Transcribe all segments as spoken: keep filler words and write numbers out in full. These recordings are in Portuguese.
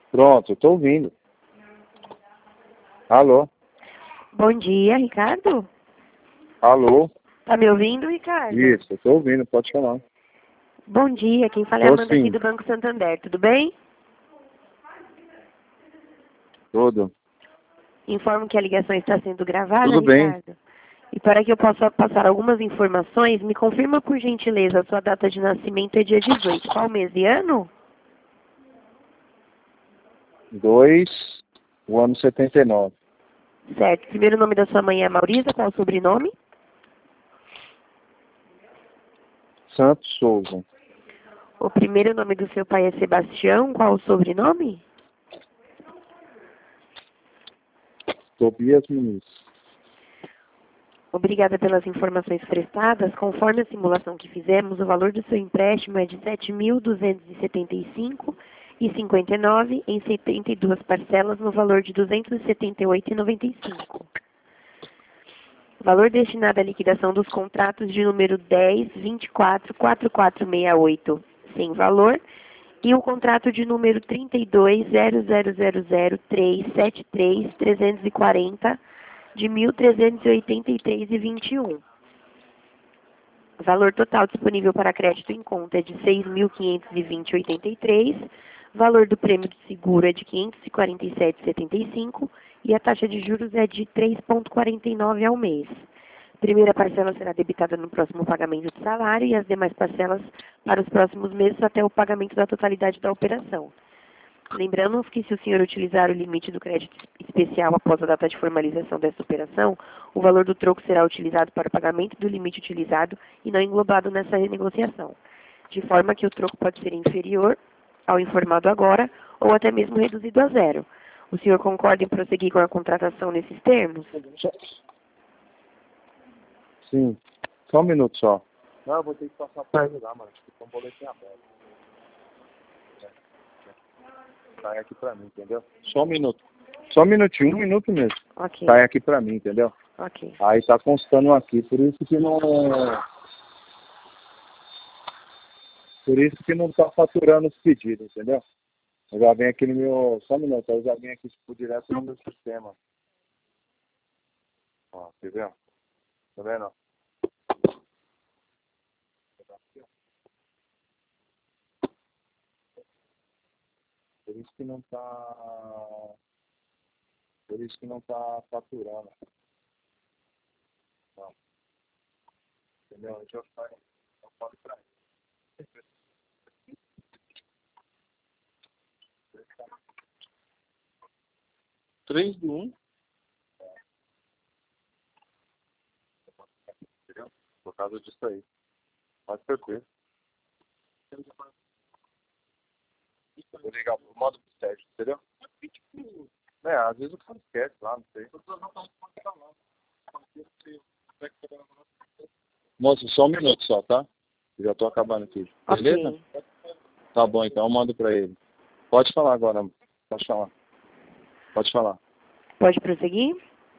Pronto, eu tô ouvindo. Alô? Bom dia, Ricardo. Alô? Tá me ouvindo, Ricardo? Isso, eu tô ouvindo, pode falar. Bom dia, quem fala é a Tô Amanda aqui sim, do Banco Santander, tudo bem? tudo. Informo que a ligação está sendo gravada, Tudo bem. Ricardo. E para que eu possa passar algumas informações, me confirma por gentileza a sua data de nascimento é dia dezoito. Qual mês e ano? Dois, o ano setenta e nove. Certo. Primeiro nome da sua mãe é Maurisa, qual o sobrenome? Santos Souza. O primeiro nome do seu pai é Sebastião, qual o sobrenome? Tobias Muniz. Obrigada pelas informações prestadas. Conforme a simulação que fizemos, o valor do seu empréstimo é de sete mil duzentos e setenta e cinco reais e cinquenta e nove centavos em setenta e duas parcelas no valor de duzentos e setenta e oito reais e noventa e cinco centavos. Valor destinado à liquidação dos contratos de número dez, vinte e quatro, quarenta e quatro sessenta e oito, sem valor, e o contrato de número trinta e dois, zero zero zero zero, trezentos e setenta e três, trezentos e quarenta, de mil trezentos e oitenta e três reais e vinte e um. Valor total disponível para crédito em conta é de seis mil quinhentos e vinte reais e oitenta e três centavos. Valor do prêmio de seguro é de quinhentos e quarenta e sete reais e setenta e cinco centavos e a taxa de juros é de três vírgula quarenta e nove ao mês. Primeira parcela será debitada no próximo pagamento de salário e as demais parcelas para os próximos meses até o pagamento da totalidade da operação. Lembrando que se o senhor utilizar o limite do crédito especial após a data de formalização dessa operação, o valor do troco será utilizado para o pagamento do limite utilizado e não englobado nessa renegociação, de forma que o troco pode ser inferior ao informado agora ou até mesmo reduzido a zero. O senhor concorda em prosseguir com a contratação nesses termos? Sim, só um minuto só. Não, eu vou ter que passar pra ele lá, mano. Tipo, um boletim aberto. Sai aqui pra mim, entendeu? Só um minuto. Só um minutinho, um minuto mesmo. Ok, Sai aqui pra mim, entendeu? ok. Aí tá constando aqui, por isso que não... Por isso que não tá faturando os pedidos, entendeu? Eu já venho aqui no meu... Só um minuto, eu já venho aqui tipo, direto no meu sistema. Ó, quer ver? Tá vendo? Por isso que não tá... Por isso que não tá faturando. Não. Entendeu? Deixa eu falar. Eu falo pra ele. três do um. Entendeu? Por causa disso aí. Pode perder. Vou ligar pro modo pro Sérgio, entendeu? É, às vezes o cara esquece lá, não sei. Moço, só um minuto só, tá? Eu já tô acabando aqui. Beleza? Ok. Tá bom, então eu mando pra ele. Pode falar agora, pode falar. Pode falar. Pode prosseguir?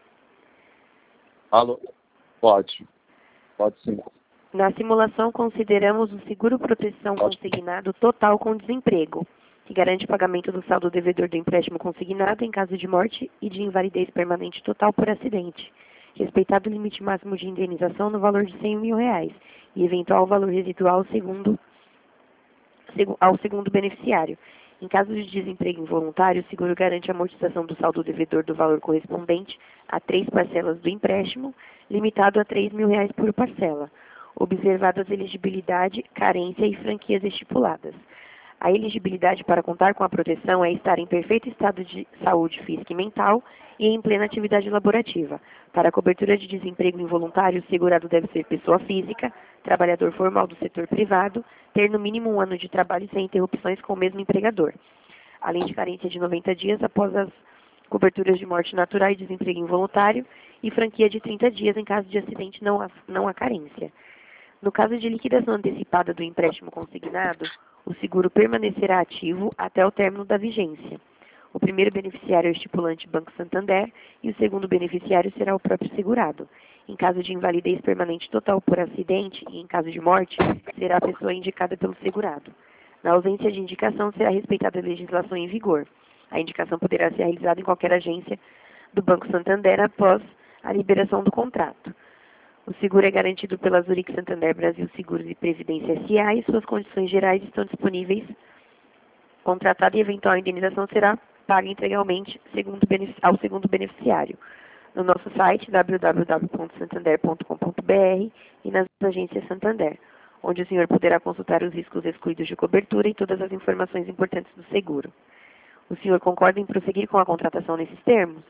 Alô? Pode. Pode sim. Na simulação, consideramos o seguro proteção Pode. consignado total com desemprego, que garante o pagamento do saldo devedor do empréstimo consignado em caso de morte e de invalidez permanente total por acidente, respeitado o limite máximo de indenização no valor de cem mil reais e eventual valor residual segundo, segu- ao segundo beneficiário. Em caso de desemprego involuntário, o seguro garante a amortização do saldo devedor do valor correspondente a três parcelas do empréstimo, limitado a três mil reais por parcela, observadas a elegibilidade, carência e franquias estipuladas. A elegibilidade para contar com a proteção é estar em perfeito estado de saúde física e mental e em plena atividade laborativa. Para a cobertura de desemprego involuntário, o segurado deve ser pessoa física, trabalhador formal do setor privado, ter no mínimo um ano de trabalho sem interrupções com o mesmo empregador, além de carência de noventa dias após as coberturas de morte natural e desemprego involuntário e franquia de trinta dias em caso de acidente não há, não há carência. No caso de liquidação antecipada do empréstimo consignado, o seguro permanecerá ativo até o término da vigência. O primeiro beneficiário é o estipulante Banco Santander e o segundo beneficiário será o próprio segurado. Em caso de invalidez permanente total por acidente e em caso de morte, será a pessoa indicada pelo segurado. Na ausência de indicação, será respeitada a legislação em vigor. A indicação poderá ser realizada em qualquer agência do Banco Santander após a liberação do contrato. O seguro é garantido pela Zurich Santander Brasil Seguros e Previdência S A e suas condições gerais estão disponíveis. Contratada e eventual indenização será paga integralmente segundo ao segundo beneficiário no nosso site w w w ponto santander ponto com ponto b r e nas agências Santander, onde o senhor poderá consultar os riscos excluídos de cobertura e todas as informações importantes do seguro. O senhor concorda em prosseguir com a contratação nesses termos?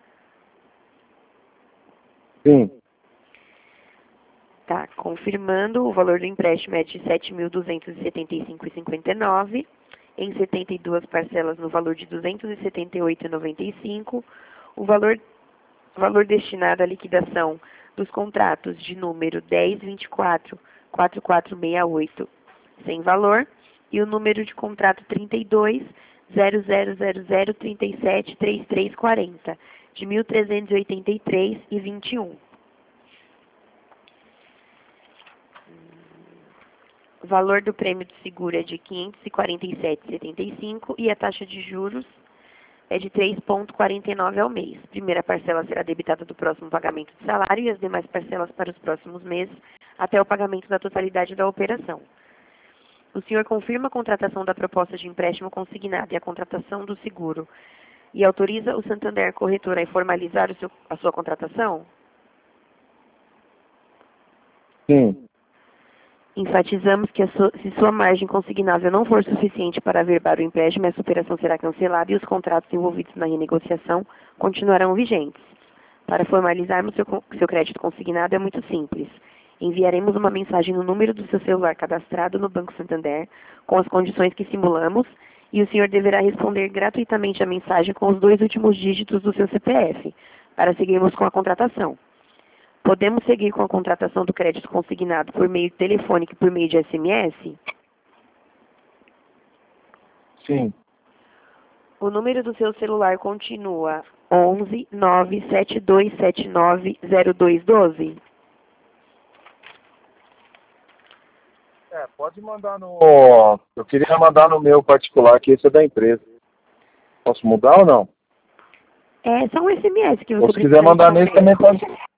Sim. Tá, confirmando, o valor do empréstimo é de sete mil duzentos e setenta e cinco reais e cinquenta e nove centavos, em setenta e duas parcelas no valor de duzentos e setenta e oito reais e noventa e cinco centavos. O valor, valor destinado à liquidação dos contratos de número dez, vinte e quatro, quarenta e quatro sessenta e oito, sem valor, e o número de contrato trinta e dois, zero zero zero zero, trinta e sete, trinta e três quarenta, de mil trezentos e oitenta e três reais e vinte e um centavos. O valor do prêmio de seguro é de quinhentos e quarenta e sete reais e setenta e cinco centavos e a taxa de juros é de três vírgula quarenta e nove ao mês. A primeira parcela será debitada do próximo pagamento de salário e as demais parcelas para os próximos meses até o pagamento da totalidade da operação. O senhor confirma a contratação da proposta de empréstimo consignado e a contratação do seguro e autoriza o Santander Corretora a formalizar o seu, a sua contratação? Sim. Enfatizamos que a sua, se sua margem consignável não for suficiente para averbar o empréstimo, essa operação será cancelada e os contratos envolvidos na renegociação continuarão vigentes. Para formalizarmos seu, seu crédito consignado é muito simples. Enviaremos uma mensagem no número do seu celular cadastrado no Banco Santander, com as condições que simulamos, e o senhor deverá responder gratuitamente a mensagem com os dois últimos dígitos do seu C P F, para seguirmos com a contratação. Podemos seguir com a contratação do crédito consignado por meio telefônico e por meio de S M S? Sim. O número do seu celular continua onze, nove sete dois sete nove, zero dois um dois? É, pode mandar no... Eu queria mandar no meu particular, que esse é da empresa. Posso mudar ou não? É só um S M S que você Ou se quiser mandar nesse também pode...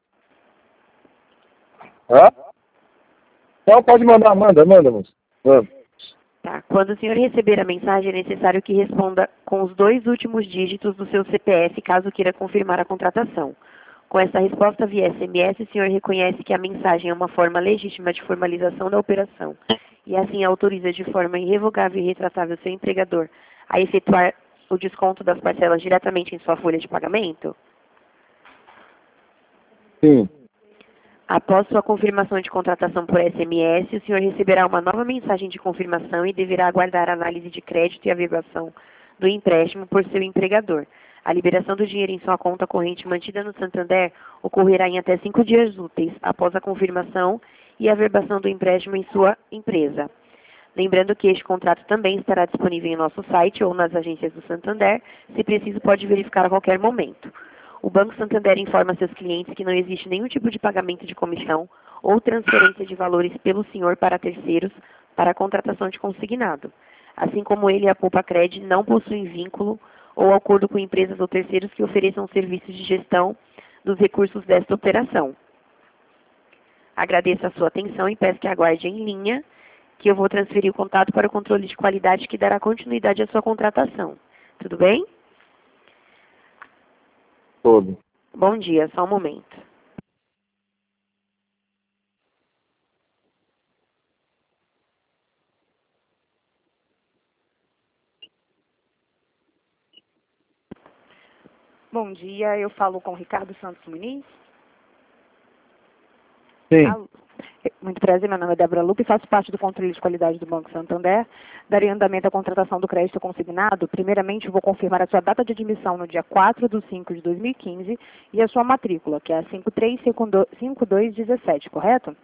Hã? Não, pode mandar, manda, manda, moço. Manda. Tá. Quando o senhor receber a mensagem, é necessário que responda com os dois últimos dígitos do seu C P F, caso queira confirmar a contratação. Com essa resposta via S M S, o senhor reconhece que a mensagem é uma forma legítima de formalização da operação e assim autoriza de forma irrevogável e retratável seu empregador a efetuar o desconto das parcelas diretamente em sua folha de pagamento? Sim. Após sua confirmação de contratação por S M S, o senhor receberá uma nova mensagem de confirmação e deverá aguardar a análise de crédito e averbação do empréstimo por seu empregador. A liberação do dinheiro em sua conta corrente mantida no Santander ocorrerá em até cinco dias úteis após a confirmação e averbação do empréstimo em sua empresa. Lembrando que este contrato também estará disponível em nosso site ou nas agências do Santander. Se preciso, pode verificar a qualquer momento. O Banco Santander informa seus clientes que não existe nenhum tipo de pagamento de comissão ou transferência de valores pelo senhor para terceiros para a contratação de consignado. Assim como ele e a Poupa Cred não possuem vínculo ou acordo com empresas ou terceiros que ofereçam serviços de gestão dos recursos desta operação. Agradeço a sua atenção e peço que aguarde em linha, que eu vou transferir o contato para o controle de qualidade que dará continuidade à sua contratação. Tudo bem? Todo. Bom dia, só um momento. Bom dia, eu falo com o Ricardo Santos Muniz. Sim. Alô. Muito prazer, meu nome é Débora Lupe e faço parte do controle de qualidade do Banco Santander. Darei andamento à contratação do crédito consignado. Primeiramente, vou confirmar a sua data de admissão no dia quatro de cinco de dois mil e quinze e a sua matrícula, que é a cinco três cinco dois um sete, correto?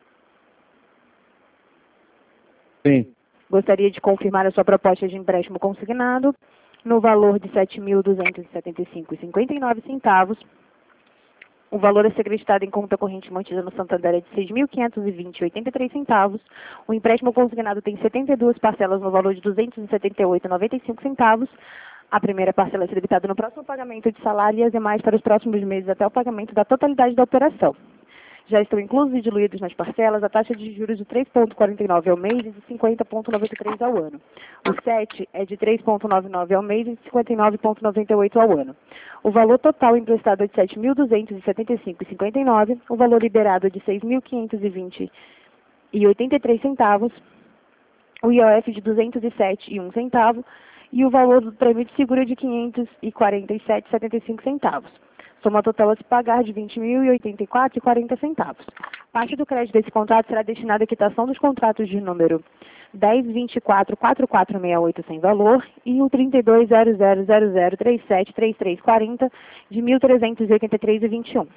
Sim. Gostaria de confirmar a sua proposta de empréstimo consignado no valor de sete mil duzentos e setenta e cinco reais e cinquenta e nove centavos. O valor a ser acreditado em conta corrente mantida no Santander é de seis mil quinhentos e vinte reais e oitenta e três centavos. O empréstimo consignado tem setenta e duas parcelas no valor de duzentos e setenta e oito reais e noventa e cinco centavos. A primeira parcela é debitada no próximo pagamento de salário e as demais para os próximos meses até o pagamento da totalidade da operação. Já estão inclusos e diluídos nas parcelas a taxa de juros de três vírgula quarenta e nove ao mês e de cinquenta vírgula noventa e três ao ano. O sete é de três vírgula noventa e nove ao mês e de cinquenta e nove vírgula noventa e oito ao ano. O valor total emprestado é de sete mil duzentos e setenta e cinco vírgula cinquenta e nove, o valor liberado é de seis mil quinhentos e vinte vírgula oitenta e três centavos, o I O F de duzentos e sete vírgula um centavo e o valor do prêmio de seguro é de quinhentos e quarenta e sete vírgula setenta e cinco centavos. Soma total a se pagar de vinte mil e oitenta e quatro vírgula quarenta centavos. Parte do crédito desse contrato será destinada à quitação dos contratos de número dez vinte e quatro quarenta e quatro sessenta e oito sem valor e o trinta e dois zero zero zero zero trinta e sete trinta e três quarenta de mil trezentos e oitenta e três vírgula vinte e um.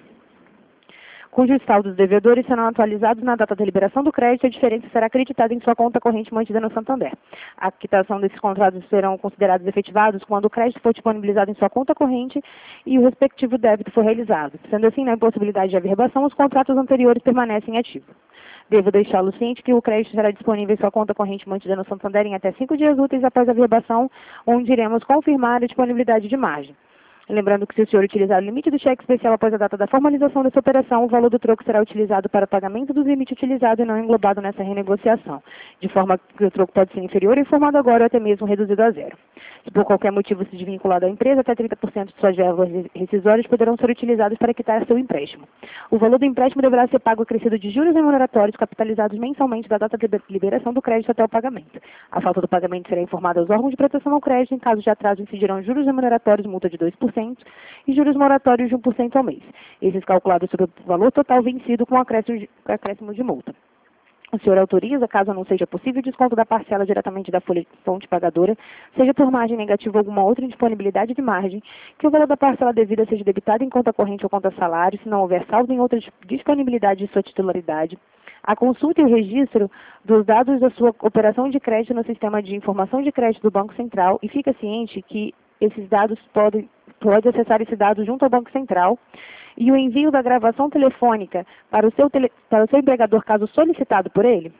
Cujos saldos devedores serão atualizados na data da liberação do crédito e a diferença será acreditada em sua conta corrente mantida no Santander. A quitação desses contratos serão considerados efetivados quando o crédito for disponibilizado em sua conta corrente e o respectivo débito for realizado. Sendo assim, na impossibilidade de averbação, os contratos anteriores permanecem ativos. Devo deixá-lo ciente que o crédito será disponível em sua conta corrente mantida no Santander em até cinco dias úteis após a averbação, onde iremos confirmar a disponibilidade de margem. Lembrando que se o senhor utilizar o limite do cheque especial após a data da formalização dessa operação, o valor do troco será utilizado para pagamento do limite utilizado e não englobado nessa renegociação, de forma que o troco pode ser inferior ou informado agora ou até mesmo reduzido a zero. Se por qualquer motivo se desvincular da empresa, até trinta por cento de suas verbas rescisórias poderão ser utilizadas para quitar seu empréstimo. O valor do empréstimo deverá ser pago acrescido de juros remuneratórios capitalizados mensalmente da data de liberação do crédito até o pagamento. A falta do pagamento será informada aos órgãos de proteção ao crédito. Em caso de atraso, incidirão juros remuneratórios, multa de dois por cento, e juros moratórios de um por cento ao mês. Esses calculados sobre o valor total vencido com acréscimo de, acréscimo de multa. O senhor autoriza, caso não seja possível, o desconto da parcela diretamente da folha de fonte pagadora, seja por margem negativa ou alguma outra indisponibilidade de margem, que o valor da parcela devida seja debitado em conta corrente ou conta salário, se não houver saldo em outra disponibilidade de sua titularidade. A consulta e o registro dos dados da sua operação de crédito no sistema de informação de crédito do Banco Central e fica ciente que esses dados podem pode acessar esse dado junto ao Banco Central e o envio da gravação telefônica para o seu, tele, para o seu empregador, caso solicitado por ele?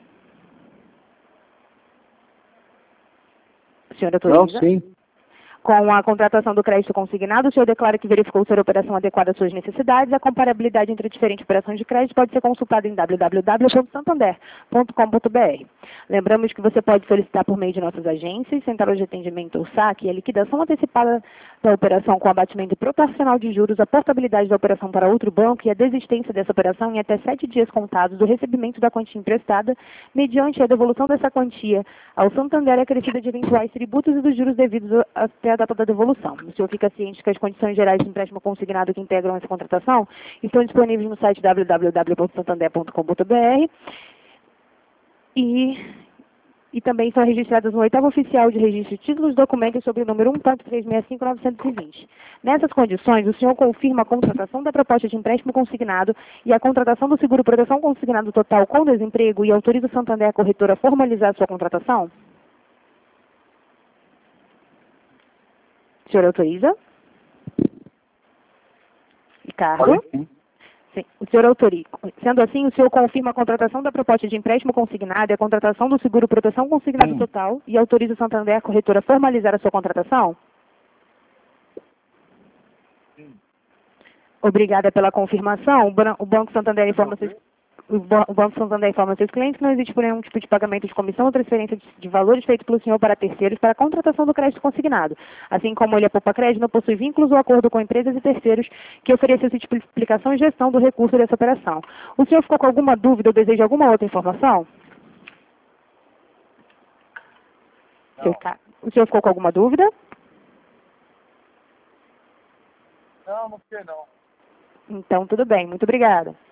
O senhor autoriza? Não, sim. Com a contratação do crédito consignado, o senhor declara que verificou ser a operação adequada às suas necessidades. A comparabilidade entre diferentes operações de crédito pode ser consultada em w w w ponto santander ponto com ponto b r. Lembramos que você pode solicitar por meio de nossas agências, Central de Atendimento ou S A C, a liquidação antecipada da operação com abatimento proporcional de juros, a portabilidade da operação para outro banco e a desistência dessa operação em até sete dias contados do recebimento da quantia emprestada, mediante a devolução dessa quantia ao Santander acrescida de eventuais tributos e dos juros devidos até a data da devolução. O senhor fica ciente que as condições gerais de empréstimo consignado que integram essa contratação estão disponíveis no site w w w ponto santander ponto com ponto b r e, e também são registradas no oitavo oficial de registro de títulos e documentos sobre o número um ponto trezentos e sessenta e cinco ponto novecentos e vinte. Nessas condições, o senhor confirma a contratação da proposta de empréstimo consignado e a contratação do seguro proteção consignado total com desemprego e autoriza o Santander a corretora a formalizar a sua contratação? O senhor autoriza? Ricardo? Sim, o senhor autoriza. Sendo assim, o senhor confirma a contratação da proposta de empréstimo consignado e a contratação do seguro proteção consignado total e autoriza o Santander a corretora a formalizar a sua contratação? Sim. Obrigada pela confirmação. O Banco Santander informa seus O Banco Santander informa seus clientes que não existe por nenhum tipo de pagamento de comissão ou transferência de valores feito pelo senhor para terceiros para a contratação do crédito consignado. Assim como ele, a Poupa Crédito, não possui vínculos ou acordo com empresas e terceiros que ofereçam esse tipo de explicação e gestão do recurso dessa operação. O senhor ficou com alguma dúvida ou deseja alguma outra informação? Não. O senhor ficou com alguma dúvida? Não, não fiquei não. Então, tudo bem. Muito obrigada.